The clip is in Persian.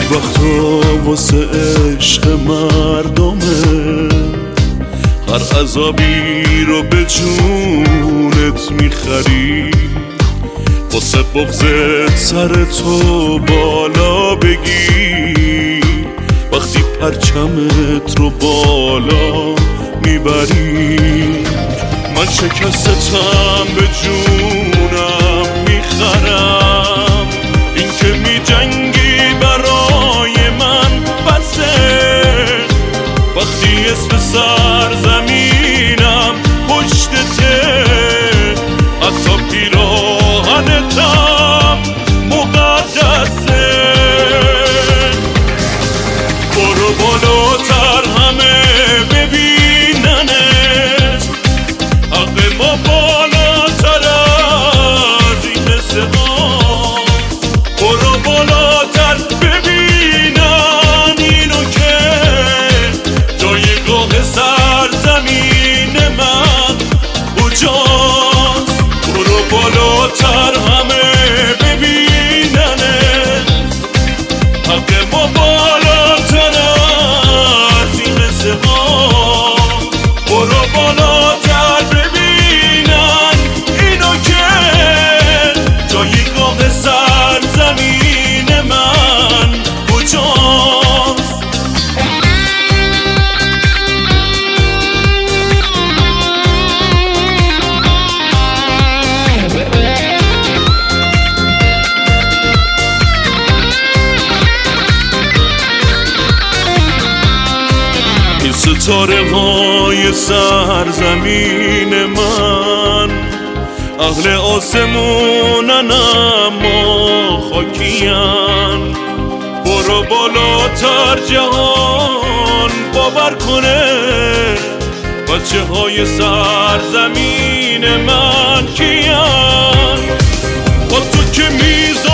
وقتا واسه عشق مردمه هر عذابی رو به جونت میخری، واسه بغضت سر تو بالا بگی، وقتی پرچمت رو بالا میبری. من شکستم به جونم میخرم، این که میجنگی برای من بسه. وقتی اسم سرزمینم پشتته، حتی پیراهنتم مقدسه. برو بالاتر همه ببیننت، حق ما بالاتر از این قصه هاست. برو بالاتر ببینن اینو که جایگاه سرزمین من کجاست. برو بالاتر همه ببیننت، حق ما بالاتر از این قصه هاست. برو بالاتر ببینن اینو که جایگاه سرزمین من کجاست. این ستاره های سرزمین من اهل آسمونن اما خاکین. برو بالاتر جهان باور کنه، بچه های سرزمین من کیان. با تو که میز